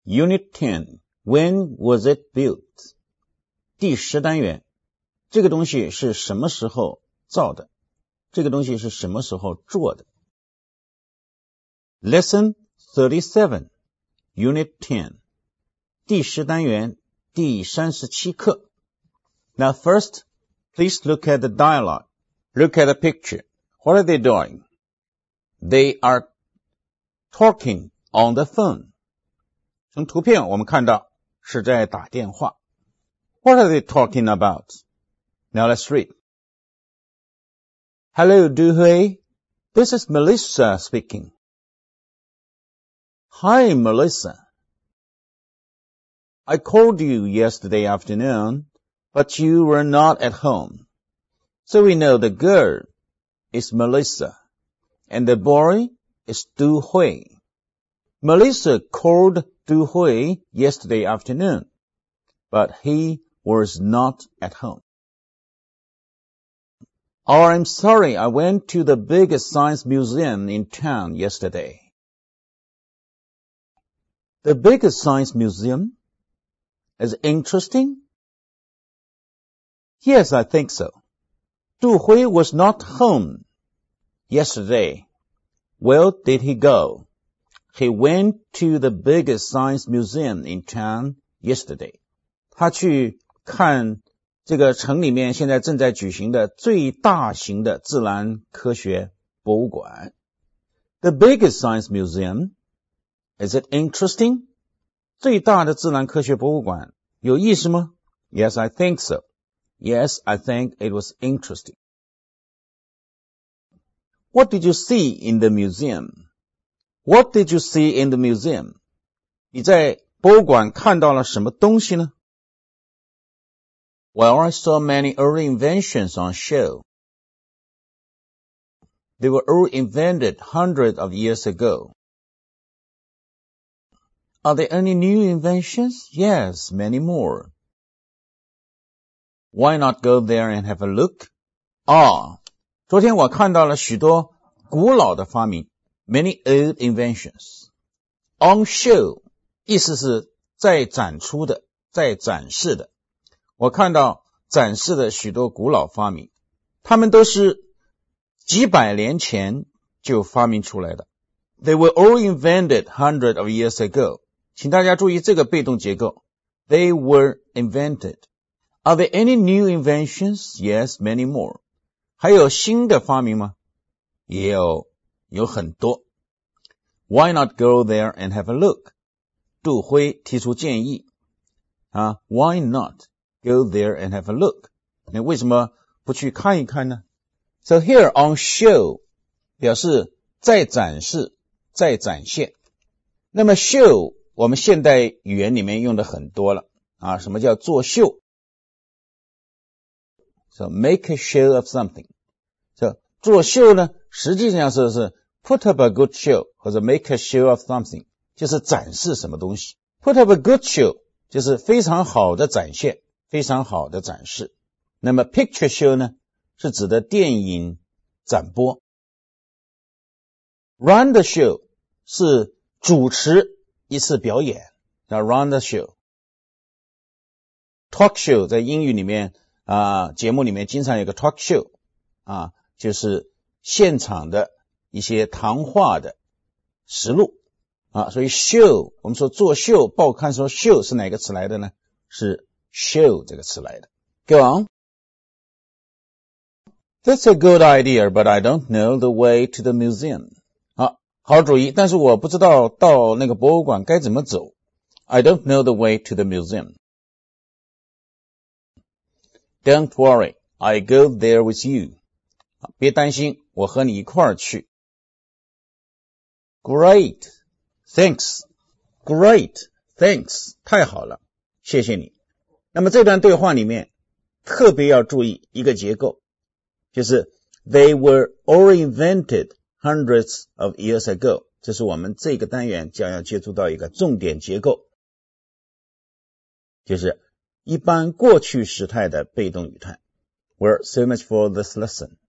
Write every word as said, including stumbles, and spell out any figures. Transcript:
Unit ten. When was it built? 第十单元，这个东西是什么时候造的？这个东西是什么时候做的？ Lesson thirty-seven. Unit ten. 第十单元第三十七课。Now first, please look at the dialogue. Look at the picture. What are they doing? They are talking on the phone. 从图片我们看到是在打电话。What are they talking about? Now let's read. Hello, Du Hui. This is Melissa speaking. Hi, Melissa. I called you yesterday afternoon, but you were not at home. So we know the girl is Melissa, and the boy is Du Hui. Melissa called Du Hui yesterday afternoon, but he was not at home. Oh, I'm sorry, I went to the biggest science museum in town yesterday. The biggest science museum? Is it interesting? Yes, I think so. Du Hui was not home yesterday. Where did he go? He went to the biggest science museum in town yesterday. 他去看这个城里面现在正在举行的最大型的自然科学博物馆。The biggest science museum. Is it interesting? 最大的自然科学博物馆有意思吗？ Yes, I think so. Yes, I think it was interesting. What did you see in the museum? What did you see in the museum? 你在博物馆看到了什么东西呢？ Well, I saw many early inventions on show. They were all invented hundreds of years ago. Are there any new inventions? Yes, many more. Why not go there and have a look? 啊，昨天我看到了许多古老的发明 ，many old inventions. On show 意思是在展出的，在展示的。我看到展示的许多古老发明，它们都是几百年前就发明出来的。They were all invented hundreds of years ago. 请大家注意这个被动结构。They were invented. Are there any new inventions? Yes, many more. 还有新的发明吗？也有，有很多。Why not go there and have a look? 杜辉提出建议啊 Why not go there and have a look? 那为什么不去看一看呢？ So here on show 表示在展示，在展现。那么 show 我们现代语言里面用的很多了啊，什么叫作秀？ So make a show of something. So 作秀呢，实际上是是 put up a good show 或者 make a show of something， 就是展示什么东西。Put up a good show 就是非常好的展现，非常好的展示。那么 picture show 呢，是指的电影展播。Run the show 是主持一次表演，叫 run the show。Talk show 在英语里面啊，节目里面经常有个 talk show 啊，就是现场的一些谈话的实录啊，所以 show 我们说作秀，报刊说 show 是哪个词来的呢？是 show 这个词来的。Go on. That's a good idea, but I don't know the way to the museum. 好，好主意，但是我不知道到那个博物馆该怎么走。I don't know the way to the museum. Don't worry, I go there with you. 别担心，我和你一块儿去。Great, thanks. Great, thanks. 太好了，谢谢你。那么这段对话里面特别要注意一个结构，就是 They were all invented hundreds of years ago. 这是我们这个单元将要接触到一个重点结构，就是一般过去时态的被动语态。Well, so much for this lesson.